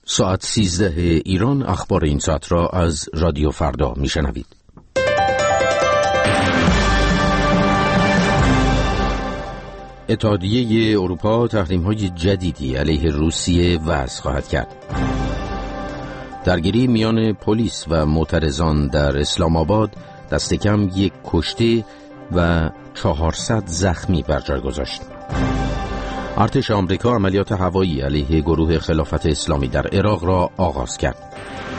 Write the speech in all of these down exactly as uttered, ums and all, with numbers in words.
ساعت سیزده ایران اخبار این ساعت را از رادیو فردا میشنوید. اتحادیه اروپا تحریم‌های جدیدی علیه روسیه وضع خواهد کرد. درگیری میان پلیس و معترضان در اسلام آباد دست کم یک کشته و چهارصد زخمی بر جای گذاشت. ارتش آمریکا عملیات هوایی علیه گروه خلافت اسلامی در عراق را آغاز کرد.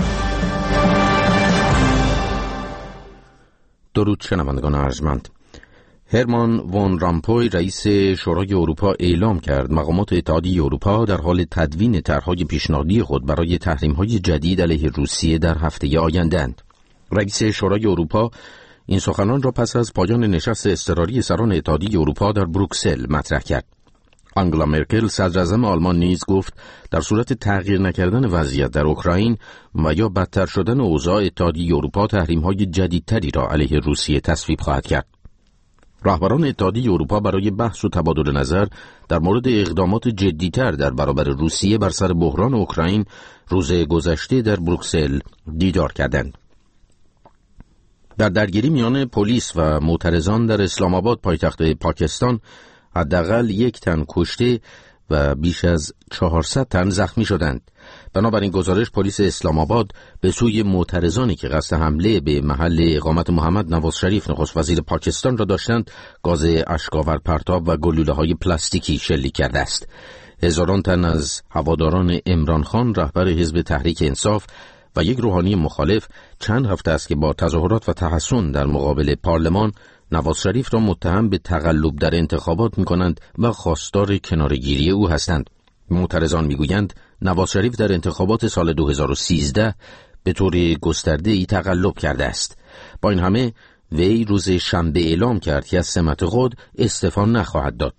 درود شنوندگان ارجمند. هرمان وان رامپوی رئیس شورای اروپا اعلام کرد مقامات اتحادیه اروپا در حال تدوین طرح‌های پیشنهادی خود برای تحریم‌های جدید علیه روسیه در هفته آینده‌اند. رئیس شورای اروپا این سخنان را پس از پایان نشست اضطراری سران اتحادیه اروپا در بروکسل مطرح کرد. آنگلا مرکل صدراعظم آلمان نیز گفت در صورت تغییر نکردن وضعیت در اوکراین و یا بدتر شدن اوضاع اتحادیه اروپا تحریم‌های جدیدتری را علیه روسیه تصویب خواهد کرد. رهبران اتحادیه اروپا برای بحث و تبادل نظر در مورد اقدامات جدی‌تر در برابر روسیه بر سر بحران اوکراین روز گذشته در بروکسل دیدار کردند. در درگیری میان پلیس و معترضان در اسلام آباد پایتخت پاکستان حداقل یک تن کشته و بیش از چهارصد تن زخمی شدند. بنابراین گزارش پلیس اسلام آباد به سوی معترضانی که قصد حمله به محل اقامت محمد نواز شریف نخست وزیر پاکستان را داشتند گاز اشک‌آور پرتاب و گلوله‌های پلاستیکی شلیک کرده است. هزاران تن از هواداران عمران خان رهبر حزب تحریک انصاف و یک روحانی مخالف چند هفته است که با تظاهرات و تحصن در مقابل پارلمان نواز شریف را متهم به تقلب در انتخابات می‌کنند و خواستار کناره‌گیری او هستند. معترضان می‌گویند نواز شریف در انتخابات سال دو هزار و سیزده به طور گسترده‌ای تقلب کرده است. با این همه وی روز شنبه اعلام کرد که از سمت خود استعفا نخواهد داد.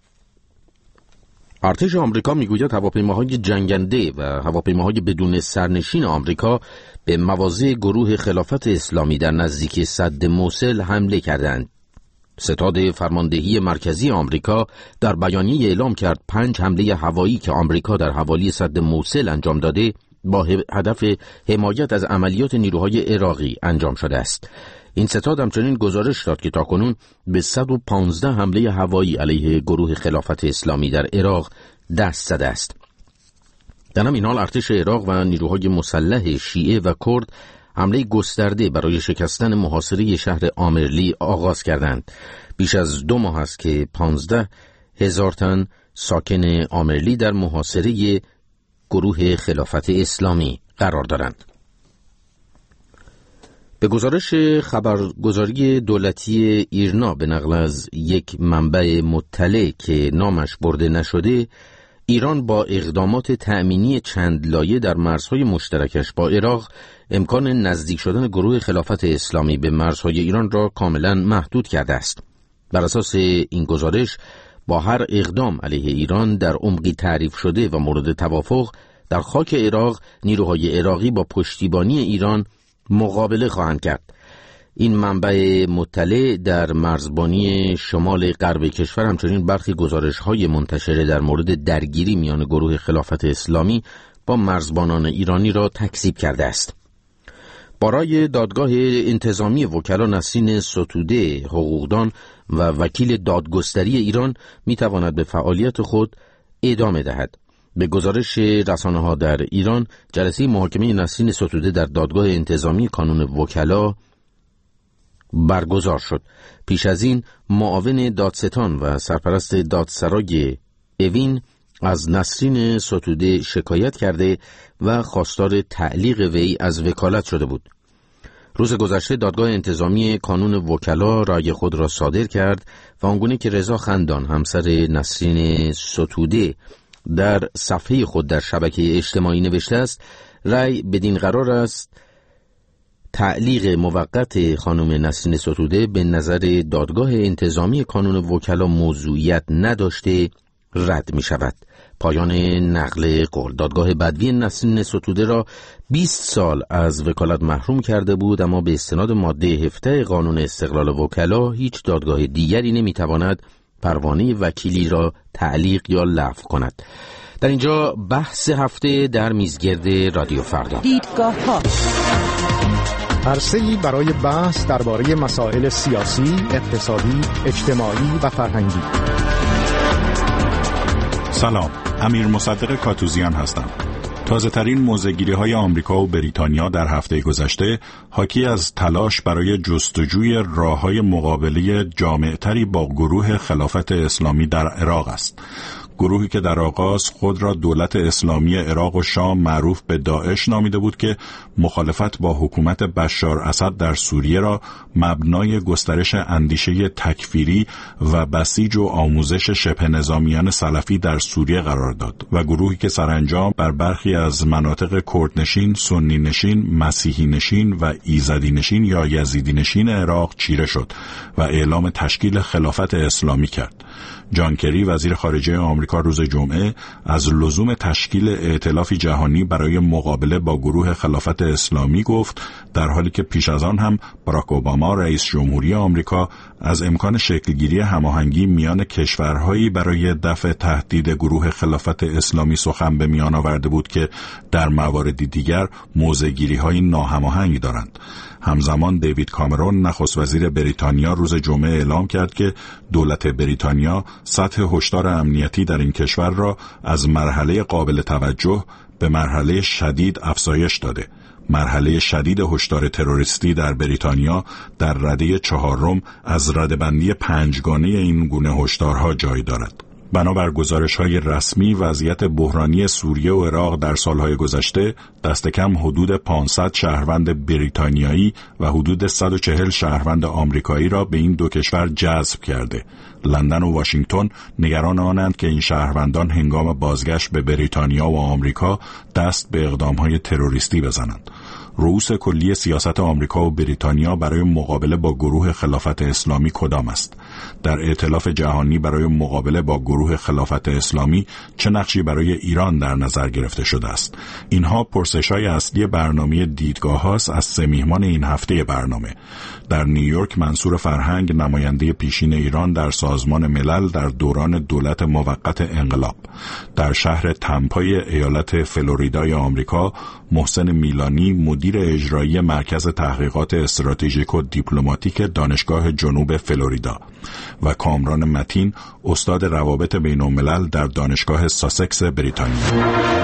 ارتش آمریکا میگوید هواپیماهای جنگنده و هواپیماهای بدون سرنشین آمریکا به مواضع گروه خلافت اسلامی در نزدیکی سد موصل حمله کردند. ستاد فرماندهی مرکزی آمریکا در بیانیه اعلام کرد پنج حمله هوایی که آمریکا در حوالی سد موصل انجام داده با هدف حمایت از عملیات نیروهای عراقی انجام شده است. این ستاد همچنین گزارش داد که تاکنون به صد و پانزده حمله هوایی علیه گروه خلافت اسلامی در عراق دست زده است. در همین حال ارتش عراق و نیروهای مسلح شیعه و کرد حمله گسترده برای شکستن محاصره شهر آمرلی آغاز کردند. بیش از دو ماه است که پانزده هزار تن ساکن آمرلی در محاصره گروه خلافت اسلامی قرار دارند. به گزارش خبرگزاری دولتی ایرنا به نقل از یک منبع مطلع که نامش برده نشده، ایران با اقدامات تأمینی چند لایه در مرزهای مشترکش با عراق امکان نزدیک شدن گروه خلافت اسلامی به مرزهای ایران را کاملا محدود کرده است. بر اساس این گزارش با هر اقدام علیه ایران در عمقی تعریف شده و مورد توافق در خاک عراق نیروهای عراقی با پشتیبانی ایران مقابله خواهند کرد. این منبع مطلع در مرزبانی شمال غرب کشور همچنین برخی گزارش‌های منتشره در مورد درگیری میان گروه خلافت اسلامی با مرزبانان ایرانی را تکذیب کرده است. برای دادگاه انتظامی وکلا نسرین ستوده حقوقدان و وکیل دادگستری ایران می‌تواند به فعالیت خود ادامه دهد. به گزارش رسانه‌ها در ایران، جلسه محاکمه نسرین ستوده در دادگاه انتظامی کانون وکلا برگزار شد. پیش از این معاون دادستان و سرپرست دادسرای اوین از نسرین ستوده شکایت کرده و خواستار تعلیق وی از وکالت شده بود. روز گذشته دادگاه انتظامی کانون وکلا رأی خود را صادر کرد و آنگونه که رضا خندان همسر نسرین ستوده در صفحه خود در شبکه اجتماعی نوشته است، رأی بدین قرار است تعلیق موقت خانم نسرین ستوده به نظر دادگاه انتظامی کانون وکلا موضوعیت نداشته رد می شود. پایان نقل قول. دادگاه بدوی نسرین ستوده را بیست سال از وکالت محروم کرده بود، اما به استناد ماده هفده قانون استقلال وکلا هیچ دادگاه دیگری نمی تواند پروانه وکیلی را تعلیق یا لغو کند. در اینجا بحث هفته در میزگرد رادیو فردا. دیدگاه‌ها، عرصه‌ای برای بحث درباره مسائل سیاسی، اقتصادی، اجتماعی و فرهنگی. سلام، امیر مصدق کاتوزیان هستم. تازه ترین موضع‌گیری های آمریکا و بریتانیا در هفته گذشته حاکی از تلاش برای جستجوی راه‌های مقابله جامع‌تری با گروه خلافت اسلامی در عراق است. گروهی که در آغاز خود را دولت اسلامی عراق و شام معروف به داعش نامیده بود که مخالفت با حکومت بشار اسد در سوریه را مبنای گسترش اندیشه تکفیری و بسیج و آموزش شبه نظامیان سلفی در سوریه قرار داد و گروهی که سرانجام بر برخی از مناطق کردنشین، سنی نشین، مسیحی نشین و ایزدی نشین یا یزیدی نشین عراق چیره شد و اعلام تشکیل خلافت اسلامی کرد. جان کری وزیر خارجه آمریکا روز جمعه از لزوم تشکیل ائتلافی جهانی برای مقابله با گروه خلافت اسلامی گفت، در حالی که پیش از آن هم باراک اوباما رئیس جمهوری آمریکا از امکان شکلگیری هماهنگی میان کشورهایی برای دفع تهدید گروه خلافت اسلامی سخن به میان آورده بود که در مواردی دیگر موضع‌گیری‌های ناهماهنگی دارند. همزمان دیوید کامرون نخست وزیر بریتانیا روز جمعه اعلام کرد که دولت بریتانیا سطح هشدار امنیتی در این کشور را از مرحله قابل توجه به مرحله شدید افزایش داده. مرحله شدید هشدار تروریستی در بریتانیا در رده چهارم از ردبندی پنجگانه این گونه هشدارها جای دارد. بنابر گزارش‌های رسمی وضعیت بحرانی سوریه و عراق در سالهای گذشته دست کم حدود پانصد شهروند بریتانیایی و حدود صد و چهل شهروند آمریکایی را به این دو کشور جذب کرده. لندن و واشنگتن نگران آنند که این شهروندان هنگام بازگشت به بریتانیا و آمریکا دست به اقدام‌های تروریستی بزنند. رئوس کلی سیاست آمریکا و بریتانیا برای مقابله با گروه خلافت اسلامی کدام است؟ در ائتلاف جهانی برای مقابله با گروه خلافت اسلامی چه نقشی برای ایران در نظر گرفته شده است؟ اینها پرسش‌های اصلی برنامه دیدگاه هاست از سه میهمان این هفته برنامه. در نیویورک منصور فرهنگ، نماینده پیشین ایران در سازمان ملل در دوران دولت موقت انقلاب. در شهر تمپای ایالت فلوریدای آمریکا، محسن میلانی مدیر اجرایی مرکز تحقیقات استراتژیک و دیپلماتیک دانشگاه جنوب فلوریدا و کامران متین استاد روابط بین الملل در دانشگاه ساسکس بریتانیا.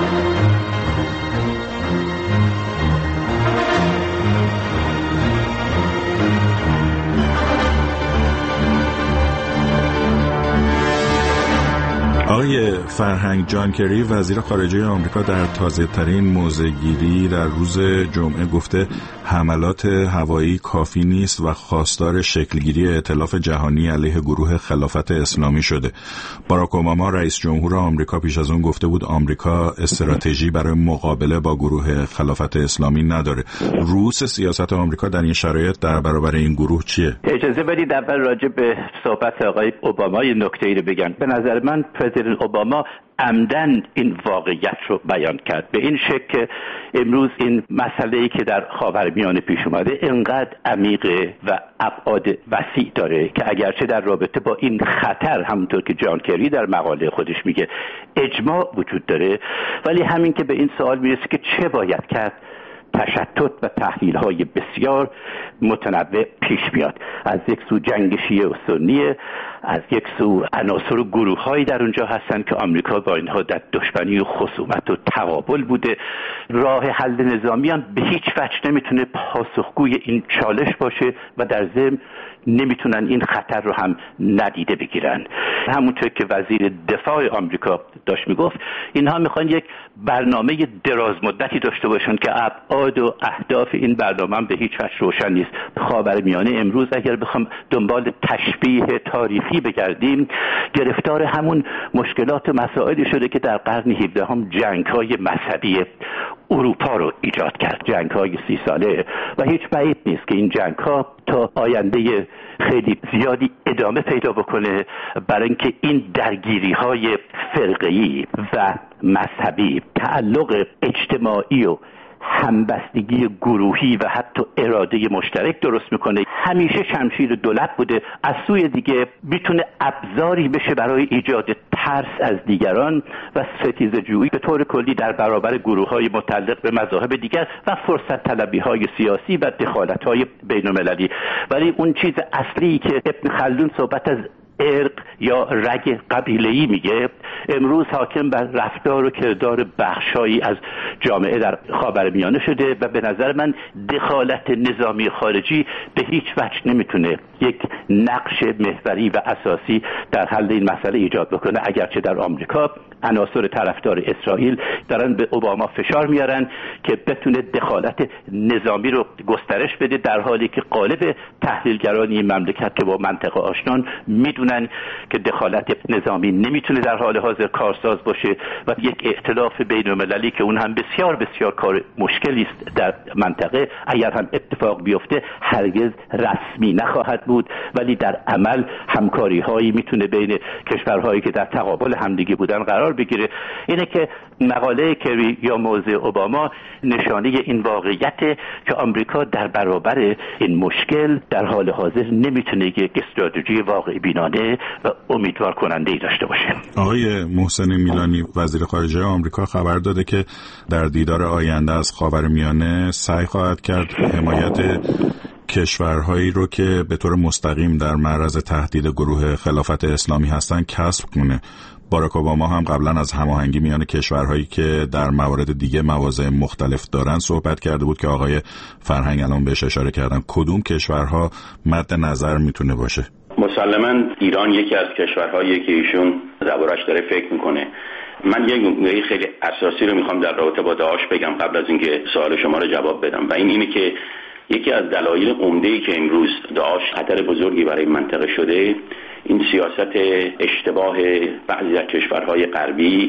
آقای فرهنگ، جان کری وزیر خارجه آمریکا در تازه ترین موضع‌گیری در روز جمعه گفته حملات هوایی کافی نیست و خواستار شکلگیری ائتلاف جهانی علیه گروه خلافت اسلامی شده. باراک اوباما رئیس جمهور آمریکا پیش از اون گفته بود آمریکا استراتژی برای مقابله با گروه خلافت اسلامی نداره. رؤوس سیاست آمریکا در این شرایط در برابر این گروه چیه؟ اجازه بدید اول راجع به صحبت آقای اوباما یه نکته‌ای رو بگم. به نظر من پرزیدنت اوباما عمدن این واقعیت رو بیان کرد به این شکل که امروز این مسئله‌ای که در خاورمیانه پیش اومده انقدر عمیقه و ابعاد وسیع داره که اگرچه در رابطه با این خطر همونطور که جان کری در مقاله خودش میگه اجماع وجود داره، ولی همین که به این سوال میرسه که چه باید کرد، تشتت و تحلیل‌های بسیار متنوع پیش میاد. از یک سو جنگ شیعه و سنیه، از یک سو عناصر و گروه‌هایی در اونجا هستن که آمریکا با اینها در دشمنی و خصومت و تقابل بوده. راه حل نظامی هم به هیچ وجه نمیتونه پاسخگوی این چالش باشه و در ضمن نمیتونن این خطر رو هم ندیده بگیرن. همونطور که وزیر دفاع آمریکا داشت میگفت اینها میخوان یک برنامه دراز مدتی داشته باشن که ابعاد و اهداف این برنامه هم به هیچ وجه روشن نیست. خاورمیانه امروز اگر بخوام دنبال تشبیه تاریخی بگردیم گرفتار همون مشکلات و مسائلی شده که در قرن هفدهم جنگ‌های مذهبی اروپا رو ایجاد کرد، جنگ‌های سی ساله، و هیچ بعید نیست که این جنگ‌ها تا آینده خیلی زیادی ادامه پیدا بکنه، برای اینکه این درگیری‌های فرقه‌ای و مذهبی تعلق اجتماعی و همبستگی گروهی و حتی اراده مشترک درست میکنه. همیشه شمشیر دولت بوده، از سوی دیگه میتونه ابزاری بشه برای ایجاد ترس از دیگران و ستیزه‌جویی به طور کلی در برابر گروه‌های متعلق به مذاهب دیگر و فرصت طلبی‌های سیاسی و دخالت‌های بین‌المللی. ولی اون چیز اصلی که ابن خلدون صحبت از ارق یا رگ قبیله‌ای میگه، امروز حاکم بر رفتار و کردار بخشایی از جامعه در خاورمیانه شده و به نظر من دخالت نظامی خارجی به هیچ وجه نمیتونه یک نقش محوری و اساسی در حل این مسئله ایجاد بکنه. اگرچه در آمریکا عناصر طرفدار اسرائیل دارن به اوباما فشار میارن که بتونه دخالت نظامی رو گسترش بده، در حالی که غالب تحلیلگران این مملکت که با منطقه آشنان میدونن که دخالت نظامی نمیتونه در حال حاضر کارساز باشه و یک ائتلاف بین‌المللی که اون هم بسیار بسیار کار مشکلی است در منطقه، اگر هم اتفاق بیفته هرگز رسمی نخواهد بود، ولی در عمل همکاری هایی میتونه بین کشورهایی که در تقابل همدیگه بودن قرار بگیره. اینه که مقاله کری یا موضع اوباما نشانه این واقعیت که آمریکا در برابر این مشکل در حال حاضر نمیتونه یک استراتژی واقعی بینانه و امیدوار کننده ای داشته باشه. آقای محسن میلانی، وزیر خارجه آمریکا خبر داده که در دیدار آینده از خاورمیانه سعی خواهد کرد حمایت کشورهایی رو که به طور مستقیم در معرض تهدید گروه خلافت اسلامی هستند کسب کنه. باراک اوباما هم قبلا از هماهنگی میان کشورهایی که در موارد دیگه مواضع مختلف دارن صحبت کرده بود که آقای فرهنگ الان بهش اشاره کردن. کدوم کشورها مد نظر میتونه باشه؟ مسلماً ایران یکی از کشورهایی که ایشون دربارش داره فکر میکنه. من یک نکته خیلی اساسی رو میخوام در رابطه با داعش بگم قبل از اینکه سوال شما رو جواب بدم، و این اینه که یکی از دلایل عمده‌ای که امروز داعش خطر بزرگی برای منطقه شده این سیاست اشتباه بعضی از کشورهای غربی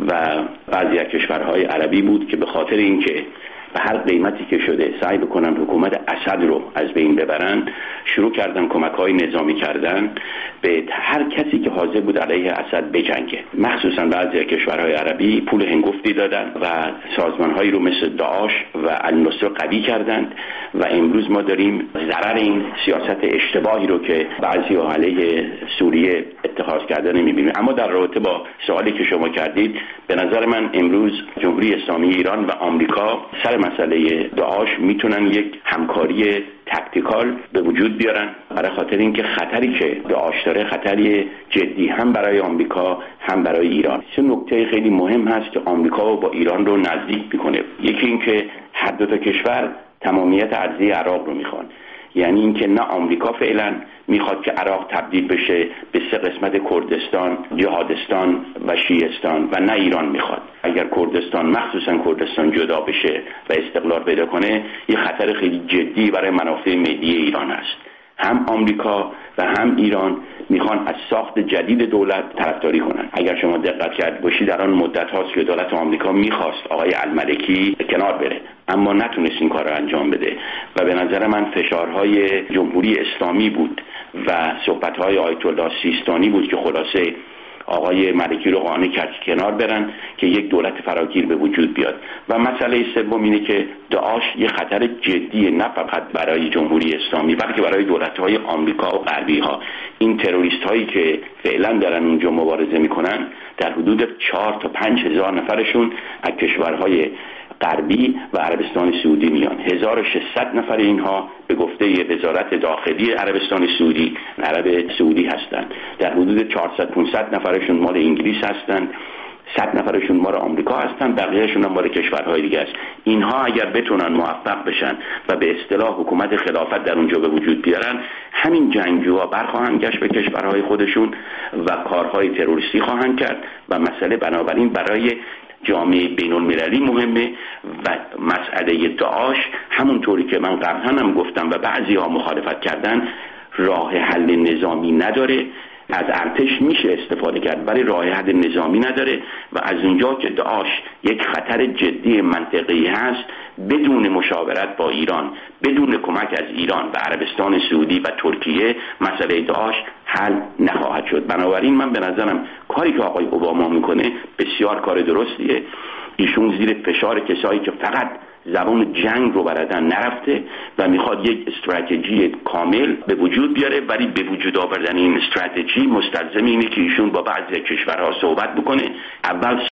و بعضی از کشورهای عربی بود که به خاطر اینکه به هر قیمتی که شده سعی بکنن حکومت اسد رو از بین ببرن، شروع کردن کمک‌های نظامی کردن به هر کسی که حاضر بود علیه اسد بجنگه. مخصوصا بعضی از کشورهای عربی پول هنگفتی دادن و سازمان‌هایی رو مثل داعش و النصر قوی کردند و امروز ما داریم ضرر این سیاست اشتباهی رو که بعضی‌ها علیه سوریه اتخاذ کردن می‌بینیم. اما در رابطه با سوالی که شما کردید، به نظر من امروز جمهوری اسلامی ایران و آمریکا سر مسئله داعش میتونن یک همکاری تاکتیکال به وجود بیارن، برای خاطر اینکه خطری که داعش داره خطری جدی هم برای آمریکا هم برای ایران. سه نکته خیلی مهم هست که آمریکا با ایران رو نزدیک میکنه. یکی اینکه هر دو تا کشور تمامیت ارضی عراق رو میخوان، یعنی اینکه نه آمریکا فعلا میخواد که عراق تبدیل بشه به سه قسمت کردستان، جهادستان و شیعستان، و نه ایران میخواد. اگر کردستان مخصوصا کردستان جدا بشه و استقلال پیدا کنه، یه خطر خیلی جدی برای منافع ملی ایران است. هم آمریکا و هم ایران میخوان از ساخت جدید دولت طرفداری کنن. اگر شما دقت کرد باشید در آن مدت هاست که دولت آمریکا میخواست آقای الملکی کنار بره، اما نتونست این کار رو انجام بده و به نظر من فشارهای جمهوری اسلامی بود و صحبتهای آیت الله سیستانی بود که خلاصه آقای ملکی رو قانع کرد که کنار برن که یک دولت فراگیر به وجود بیاد. و مسئله سوم اینه که داعش یه خطر جدی نه فقط برای جمهوری اسلامی بلکه برای دولت‌های آمریکا و غربی ها. این تروریست هایی که فعلا دارن اونجا مبارزه میکنن در حدود چهار تا پنج هزار نفرشون از کشورهای غربی و عربستان سعودی میان. هزار و ششصد نفر اینها به گفته وزارت داخلی عربستان سعودی عرب سعودی هستند. در حدود چهارصد پانصد نفرشون مال انگلیس هستند، صد نفرشون مال آمریکا هستند، بقیه‌شون هم مال کشورهای دیگه است. اینها اگر بتونن موفق بشن و به اصطلاح حکومت خلافت در اونجا به وجود بیارن، همین جنگجوها برخواهند گشت به کشورهای خودشون و کارهای تروریستی خواهند کرد و مسئله بنابراین برای جامعه بین المللی مهمه و مسئله داعش همونطوری که من قبلا هم گفتم و بعضی ها مخالفت کردن راه حل نظامی نداره. از ارتش میشه استفاده کرد ولی راه حل نظامی نداره و از اونجا که داعش یک خطر جدی منطقه‌ای هست بدون مشاورت با ایران، بدون کمک از ایران و عربستان سعودی و ترکیه مسئله داعش حل نخواهد شد. بنابراین من به نظرم کاری که آقای اوباما میکنه بسیار کار درستیه. ایشون زیر فشار کسایی که فقط زبان جنگ رو بلدن نرفته و میخواد یک استراتژی کامل به وجود بیاره، ولی به وجود آوردن این استراتژی مستلزم اینه که ایشون با بعضی کشورها صحبت بکنه. اول